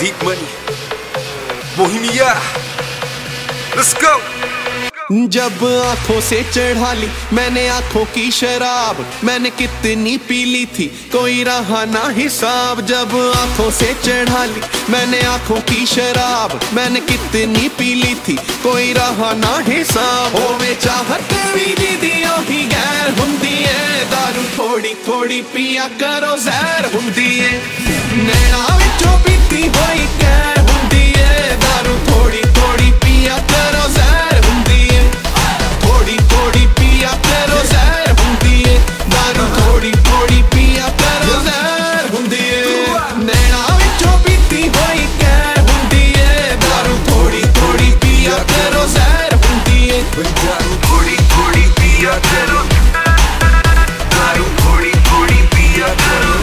Deep Money, Bohemia, let's go। जब आंखों से चढ़ा ली मैंने आंखों की शराब, मैंने कितनी पी ली थी कोई रहा ना हिसाब। जब आंखों से चढ़ा ली मैंने आंखों की शराब, मैंने कितनी पी ली थी कोई रहा ना हिसाब। होवे चाहत भी दीदियों ही गैर हुंदी है, दारू थोड़ी थोड़ी पिया करो जहर हुंदी है। नैना विचों पीती होई गैर हुंदी है, दारू थोड़ी थोड़ी पिया करो जहर हुंदी है। थोड़ी थोड़ी पिया करो जहर हुंदी है, दारू थोड़ी थोड़ी पिया करो जहर हुंदी है। नैना विचों पीती होई गैर हुंदी है, दारू थोड़ी थोड़ी पिया करो जहर हुंदी है। दारू थोड़ी थोड़ी पिया करो, दारू थोड़ी थोड़ी पिया करो।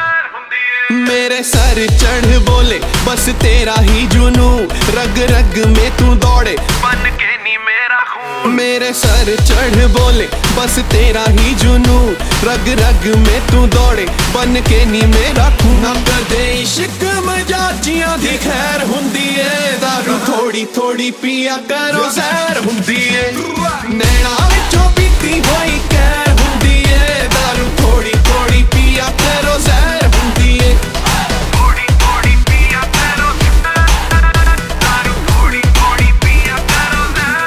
मेरे सर चढ़ बोले बस तेरा ही जुनू, रग रग में तू दौड़े बन के नी मेरा खून। मेरे सर चढ़ बोले बस तेरा ही जुनू, रग रग में तू दौड़े बन के नी मेरा खून। ना कदे इश्क मजाजियां दी खैर हुंदी है, दारू थोड़ी थोड़ी पिया करो जहर हुंदी है। नैना विचों पीती होई गैर हुंदी है, दारू थोड़ी थोड़ी पिया करो जहर हुंदी है। थोड़ी थोड़ी पिया करो, दारू थोड़ी थोड़ी पिया करो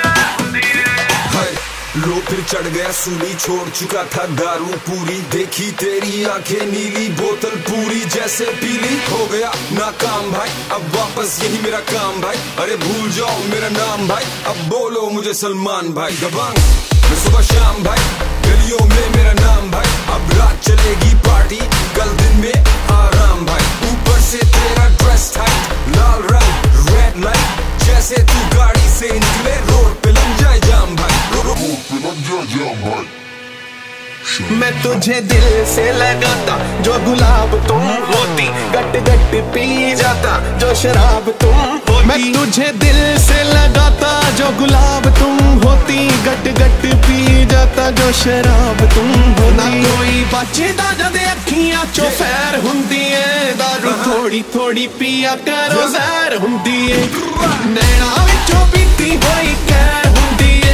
जहर। लो फिर चढ़ गया सूली, छोड़ चुका था दारू पूरी। देखी तेरी आंखें नीली, बोतल पूरी जैसे पीली। हो गया नाकाम भाई, अब वापस यही मेरा काम भाई। अरे भूल जाओ मेरा नाम भाई, अब बोलो मुझे सलमान भाई। दबंग मैं सुबह शाम भाई, गलियों में मेरा नाम भाई। अब रात चलेगी पार्टी, कल दिन में आराम भाई। ऊपर से तेरा ड्रेस टाइट, लाल रंग रेड लाइट, जैसे तू गाड़ी से निकले रोड पे लग जाए जाम भाई। मैं तुझे दिल से लगाता जो गुलाब तुम होती, गट गट पी जाता जो शराब तुम होती। मैं तुझे दिल से लगाता जो गुलाब तुम होती, गट गट पी जाता जो शराब तुम होती। ना कोई बचदा जद अखियां चो फैर हुंदी है, दारू थोड़ी थोड़ी पिया करो जहर हुंदी है। नैना विचों पीती होई गैर हुंदी